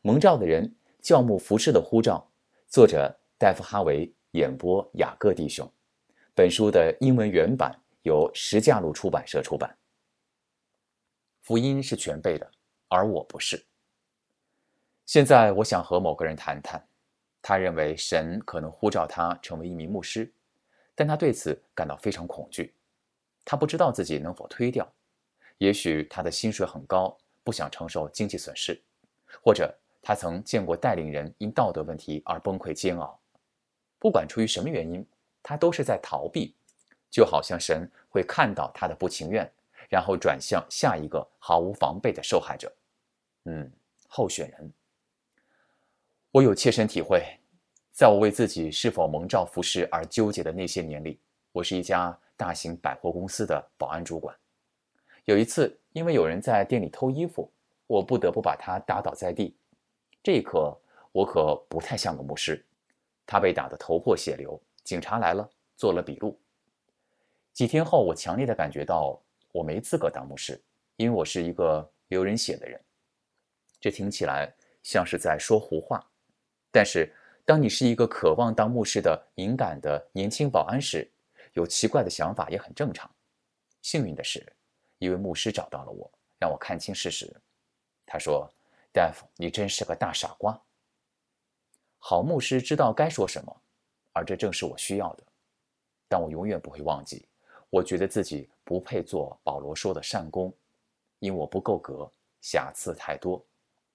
蒙召的人，教牧服侍的呼召，作者戴夫·哈维，演播雅各弟兄。本书的英文原版由石架路出版社出版。福音是全备的，而我不是。现在我想和某个人谈谈，他认为神可能呼召他成为一名牧师，但他对此感到非常恐惧。他不知道自己能否推掉，也许他的薪水很高，不想承受经济损失，或者他曾见过带领人因道德问题而崩溃煎熬。不管出于什么原因，他都是在逃避，就好像神会看到他的不情愿，然后转向下一个毫无防备的受害者。候选人。我有切身体会，在我为自己是否蒙召服侍而纠结的那些年里，我是一家大型百货公司的保安主管。有一次，因为有人在店里偷衣服，我不得不把他打倒在地。这一刻，我可不太像个牧师。他被打得头破血流，警察来了，做了笔录。几天后，我强烈地感觉到我没资格当牧师，因为我是一个流人血的人。这听起来像是在说胡话，但是当你是一个渴望当牧师的敏感的年轻保安时，有奇怪的想法也很正常。幸运的是，一位牧师找到了我，让我看清事实。他说：“大夫，你真是个大傻瓜。”好牧师知道该说什么，而这正是我需要的。但我永远不会忘记，我觉得自己不配做保罗说的善工，因我不够格，瑕疵太多。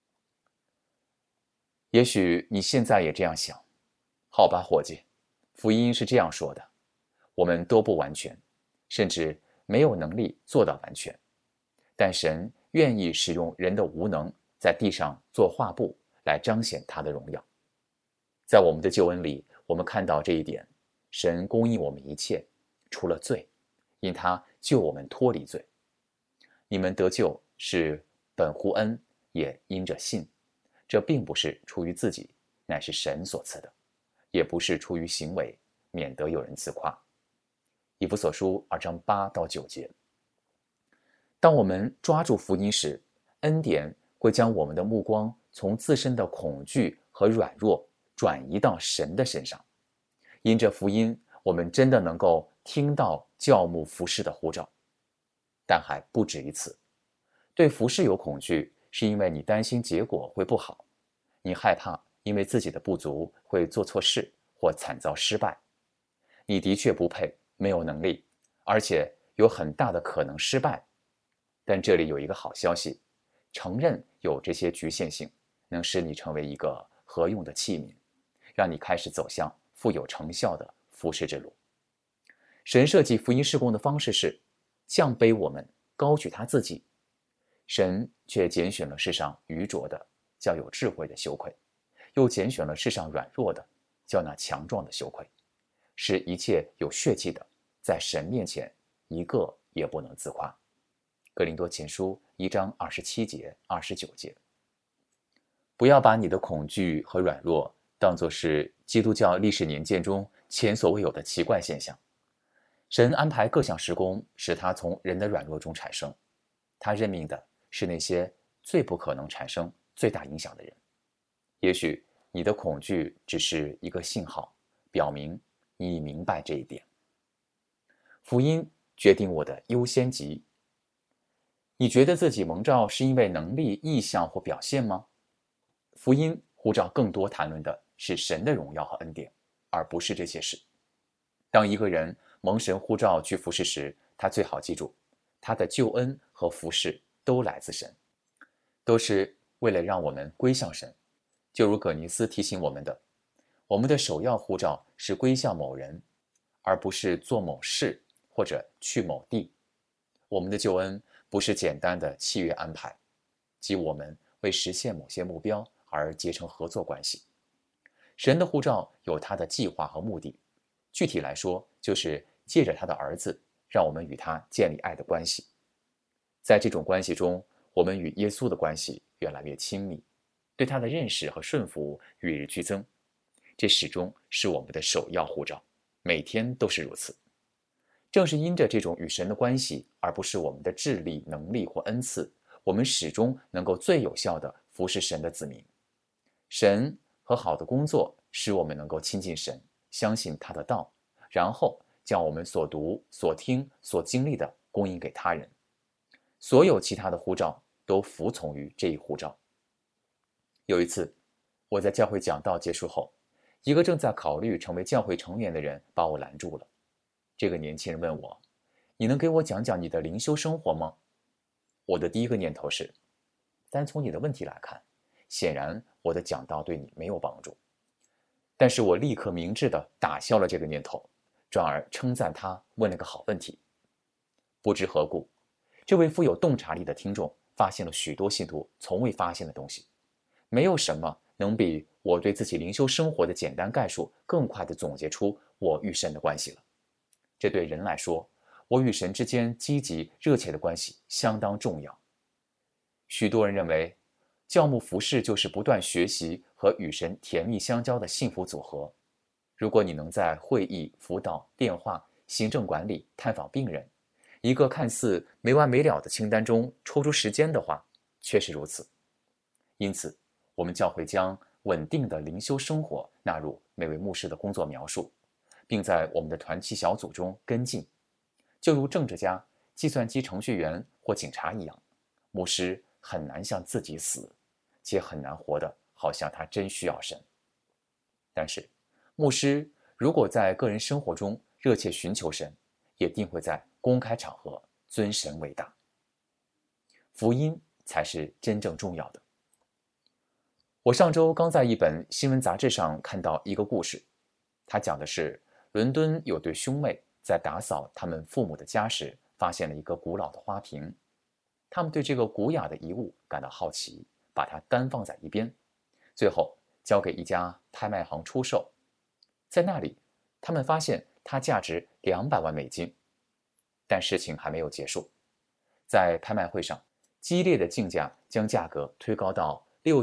也许你现在也这样想。好吧，伙计，福音是这样说的：我们都不完全，甚至没有能力做到完全，但神愿意使用人的无能在地上做画布来彰显他的荣耀。在我们的救恩里，我们看到这一点，神供应我们一切，除了罪，因他救我们脱离罪。你们得救是本乎恩，也因着信。这并不是出于自己，乃是神所赐的，也不是出于行为，免得有人自夸。以弗所书2章8到9节。当我们抓住福音时，恩典会将我们的目光从自身的恐惧和软弱转移到神的身上。因着福音，我们真的能够听到教牧服侍的呼召。但还不止于此。对服侍有恐惧，是因为你担心结果会不好，你害怕因为自己的不足会做错事或惨遭失败。你的确不配，没有能力，而且有很大的可能失败。但这里有一个好消息，承认有这些局限性，能使你成为一个合用的器皿，让你开始走向富有成效的服侍之路。神设计福音事工的方式是降卑我们，高举他自己。神却拣选了世上愚拙的，叫有智慧的羞愧，又拣选了世上软弱的，叫那强壮的羞愧，使一切有血气的，在神面前一个也不能自夸。哥林多前书1章27节、29节。不要把你的恐惧和软弱当作是基督教历史年鉴中前所未有的奇怪现象。神安排各项事工，使它从人的软弱中产生。他任命的是那些最不可能产生最大影响的人。也许你的恐惧只是一个信号，表明你已明白这一点。福音决定我的优先级。你觉得自己蒙召是因为能力、意向或表现吗？福音呼召更多谈论的是神的荣耀和恩典，而不是这些事。当一个人蒙神呼召去服侍时，他最好记住，他的救恩和服侍都来自神，都是为了让我们归向神。就如葛尼斯提醒我们的，我们的首要呼召是归向某人，而不是做某事或者去某地。我们的救恩不是简单的契约安排，即我们为实现某些目标而结成合作关系。神的呼召有他的计划和目的，具体来说，就是借着他的儿子，让我们与他建立爱的关系。在这种关系中，我们与耶稣的关系越来越亲密，对他的认识和顺服与日俱增。这始终是我们的首要呼召，每天都是如此。正是因着这种与神的关系，而不是我们的智力、能力或恩赐，我们始终能够最有效地服侍神的子民。 神和好的工作使我们能够亲近神，相信他的道，然后将我们所读、所听、所经历的供应给他人。所有其他的呼召都服从于这一呼召。有一次，我在教会讲道结束后，一个正在考虑成为教会成员的人把我拦住了。这个年轻人问我：“你能给我讲讲你的灵修生活吗？”我的第一个念头是，单从你的问题来看，显然我的讲道对你没有帮助。但是我立刻明智地打消了这个念头，转而称赞他问了个好问题。不知何故，这位富有洞察力的听众发现了许多信徒从未发现的东西。没有什么能比我对自己灵修生活的简单概述更快地总结出我与神的关系了。这对人来说，我与神之间积极热切的关系相当重要。许多人认为，教牧服事就是不断学习和与神甜蜜相交的幸福组合。如果你能在会议、辅导、电话、行政管理、探访病人一个看似没完没了的清单中抽出时间的话，确实如此。因此，我们教会将稳定的灵修生活纳入每位牧师的工作描述，并在我们的团契小组中跟进。就如政治家、计算机程序员或警察一样，牧师很难向自己死，且很难活得好像他真需要神。但是，牧师如果在个人生活中热切寻求神，也定会在公开场合尊神为大。福音才是真正重要的。我上周刚在一本新闻杂志上看到一个故事，它讲的是伦敦有对兄妹在打扫他们父母的家时，发现了一个古老的花瓶。他们对这个古雅的遗物感到好奇，把它单放在一边，最后交给一家拍卖行出售。在那里，他们发现它价值200万美金。但事情还没有结束，在拍卖会上，激烈的竞价将价格推高到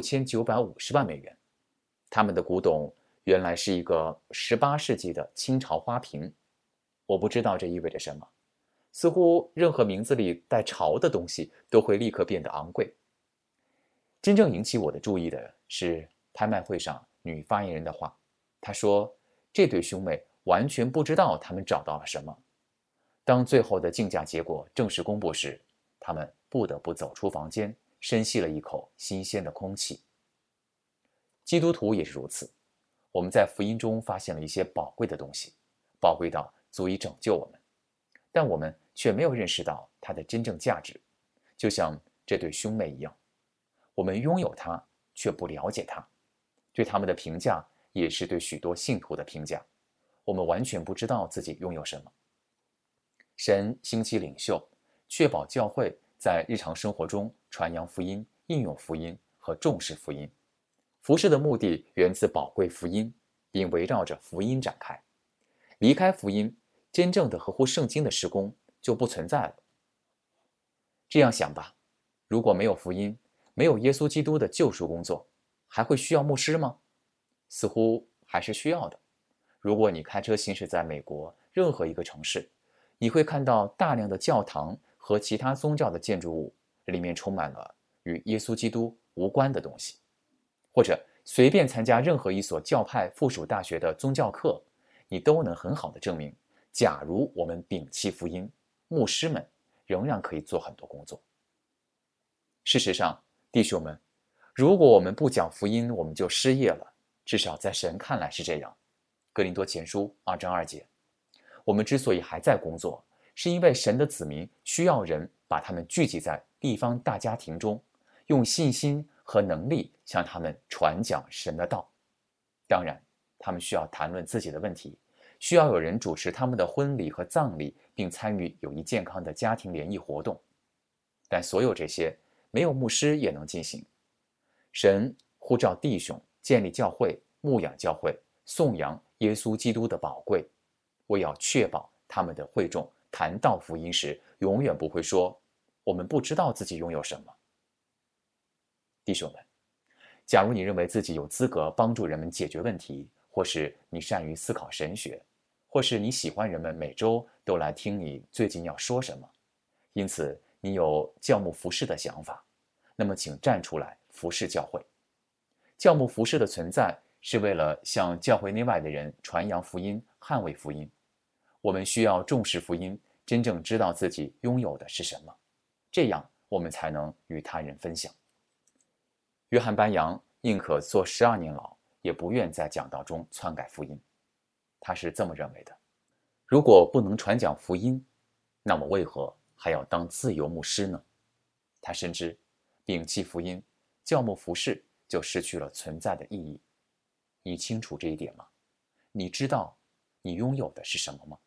6950万美元。他们的古董原来是一个18世纪的清朝花瓶。我不知道这意味着什么，似乎任何名字里带朝的东西都会立刻变得昂贵。真正引起我的注意的是拍卖会上女发言人的话。她说，这对兄妹完全不知道他们找到了什么。当最后的竞价结果正式公布时，他们不得不走出房间，深吸了一口新鲜的空气。基督徒也是如此，我们在福音中发现了一些宝贵的东西，宝贵到足以拯救我们，但我们却没有认识到它的真正价值，就像这对兄妹一样，我们拥有它，却不了解它。对他们的评价也是对许多信徒的评价，我们完全不知道自己拥有什么。神兴起领袖，确保教会在日常生活中传扬福音、应用福音和重视福音。服事的目的源自宝贵福音，并围绕着福音展开。离开福音，真正的合乎圣经的事工就不存在了。这样想吧，如果没有福音，没有耶稣基督的救赎工作，还会需要牧师吗？似乎还是需要的。如果你开车行驶在美国任何一个城市，你会看到大量的教堂和其他宗教的建筑物，里面充满了与耶稣基督无关的东西。或者随便参加任何一所教派附属大学的宗教课，你都能很好的证明，假如我们摒弃福音，牧师们仍然可以做很多工作。事实上，弟兄们，如果我们不讲福音，我们就失业了，至少在神看来是这样。哥林多前书2章2节。我们之所以还在工作，是因为神的子民需要人把他们聚集在地方大家庭中，用信心和能力向他们传讲神的道。当然，他们需要谈论自己的问题，需要有人主持他们的婚礼和葬礼，并参与友谊健康的家庭联谊活动。但所有这些，没有牧师也能进行。神呼召弟兄建立教会、牧养教会、颂扬耶稣基督的宝贵。我要确保他们的会众谈到福音时，永远不会说我们不知道自己拥有什么。弟兄们，假如你认为自己有资格帮助人们解决问题，或是你善于思考神学，或是你喜欢人们每周都来听你最近要说什么，因此你有教牧服事的想法，那么请站出来服事教会。 教牧服侍的存在是为了向教会内外的人传扬福音、捍卫福音。我们需要重视福音，真正知道自己拥有的是什么，这样我们才能与他人分享。约翰班扬宁可坐12年牢，也不愿在讲道中篡改福音。他是这么认为的：如果不能传讲福音，那么为何还要当自由牧师呢？他深知，摒弃福音，教牧服侍就失去了存在的意义。你清楚这一点吗？你知道你拥有的是什么吗？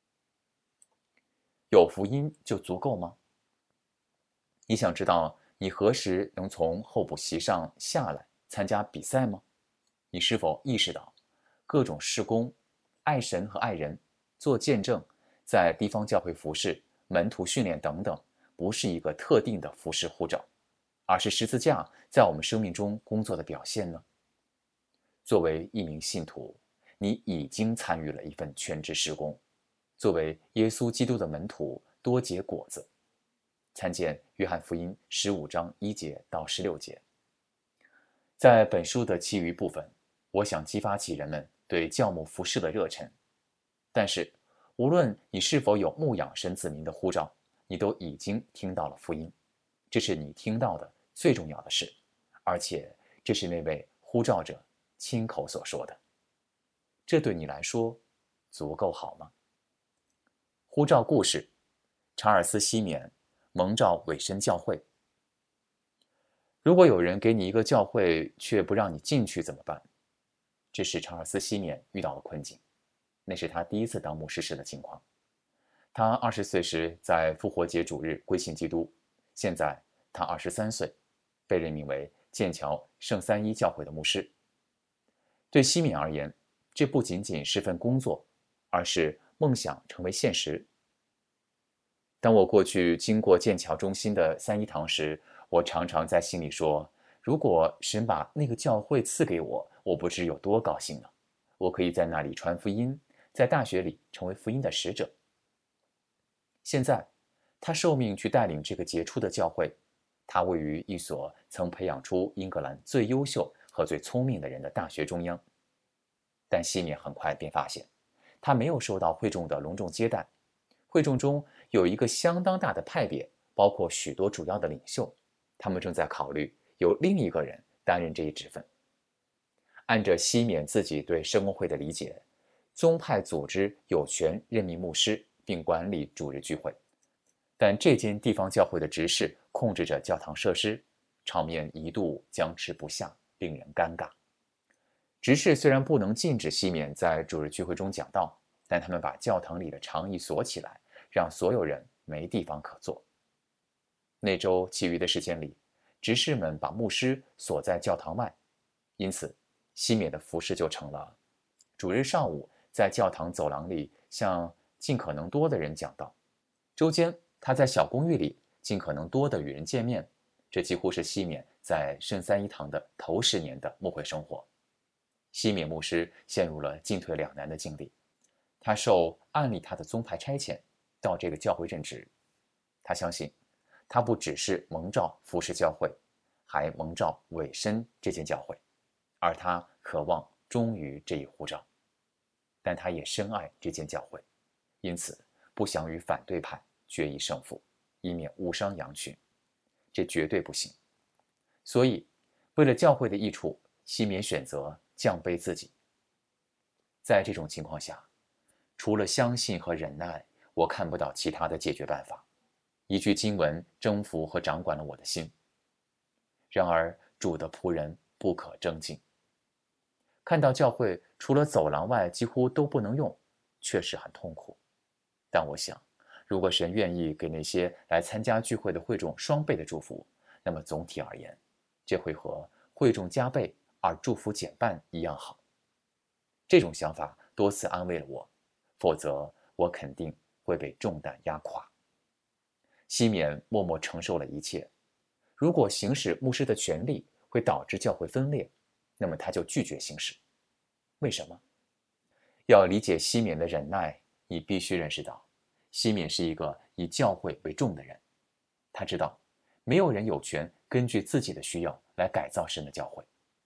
有福音就足够吗？你想知道你何时能从候补席上下来参加比赛吗？你是否意识到各种事工、爱神和爱人、做见证、在地方教会服侍、门徒训练等等，不是一个特定的服侍呼召，而是十字架在我们生命中工作的表现呢？作为一名信徒，你已经参与了一份全职事工，作为耶稣基督的门徒，多结果子。参见约翰福音15章1节到16节。在本书的其余部分，我想激发起人们对教牧服侍的热忱。但是，无论你是否有牧养神子民的呼召，你都已经听到了福音，这是你听到的最重要的事，而且这是那位呼召者亲口所说的。这对你来说足够好吗？呼召故事：查尔斯·西缅蒙召委身教会。如果有人给你一个教会却不让你进去怎么办？这是查尔斯·西缅遇到的困境，那是他第一次当牧师时的情况。他20岁时在复活节主日归信基督，现在他23岁，被任命为剑桥圣三一教会的牧师。对西缅而言，这不仅仅是份工作，而是梦想成为现实。当我过去经过剑桥中心的三一堂时，我常常在心里说，如果神把那个教会赐给我，我不知有多高兴呢。我可以在那里传福音，在大学里成为福音的使者。现在，他受命去带领这个杰出的教会，他位于一所曾培养出英格兰最优秀和最聪明的人的大学中央。但西缅很快便发现，他没有受到会众的隆重接待。会众中有一个相当大的派别，包括许多主要的领袖，他们正在考虑由另一个人担任这一职分。按着西缅自己对圣公会的理解，宗派组织有权任命牧师并管理主日聚会，但这间地方教会的执事控制着教堂设施，场面一度僵持不下，令人尴尬。执事虽然不能禁止西缅在主日聚会中讲道，但他们把教堂里的长椅锁起来，让所有人没地方可坐。那周其余的时间里，执事们把牧师锁在教堂外，因此西缅的服事就成了主日上午在教堂走廊里向尽可能多的人讲道，周间他在小公寓里尽可能多的与人见面。这几乎是西缅在圣三一堂的头10年的牧会生活。西缅牧师陷入了进退两难的境地。他受按立他的宗派差遣到这个教会任职，他相信他不只是蒙召服侍教会，还蒙召委身这间教会，而他渴望忠于这一呼召。但他也深爱这间教会，因此不想与反对派决一胜负，以免误伤羊群。这绝对不行。所以为了教会的益处，西缅选择降卑自己。在这种情况下，除了相信和忍耐，我看不到其他的解决办法。一句经文征服和掌管了我的心。然而主的仆人不可争竞。看到教会除了走廊外几乎都不能用，确实很痛苦。但我想，如果神愿意给那些来参加聚会的会众双倍的祝福，那么总体而言，这会和会众加倍而祝福减半一样好。这种想法多次安慰了我，否则我肯定会被重担压垮。西缅默默承受了一切。如果行使牧师的权利会导致教会分裂，那么他就拒绝行使。为什么？要理解西缅的忍耐，你必须认识到，西缅是一个以教会为重的人。他知道，没有人有权根据自己的需要来改造神的教会。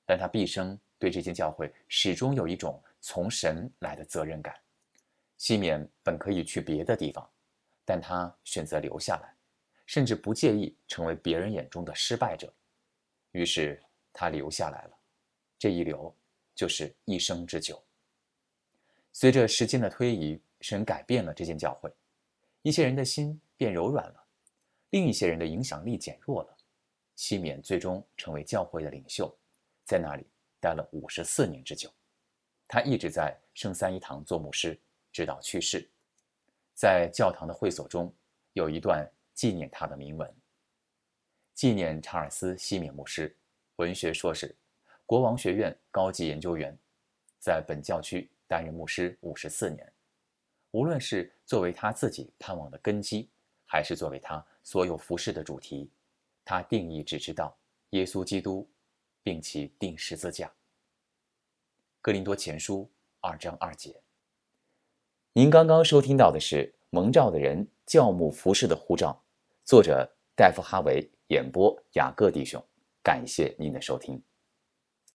但他毕生对这间教会始终有一种从神来的责任感。西缅本可以去别的地方，但他选择留下来，甚至不介意成为别人眼中的失败者。于是他留下来了，这一留就是一生之久。随着时间的推移，神改变了这间教会，一些人的心变柔软了，另一些人的影响力减弱了。西缅最终成为教会的领袖，在那里待了54年之久。他一直在圣三一堂做牧师，直到去世。在教堂的会所中有一段纪念他的铭文：纪念查尔斯·西缅牧师，文学硕士，国王学院高级研究员，在本教区担任牧师54年。无论是作为他自己盼望的根基，还是作为他所有服饰的主题，他定义只知道耶稣基督，并其钉十字架。哥林多前书2章2节。您刚刚收听到的是蒙召的人教牧服饰的呼召，作者戴夫·哈维，演播雅各弟兄。感谢您的收听。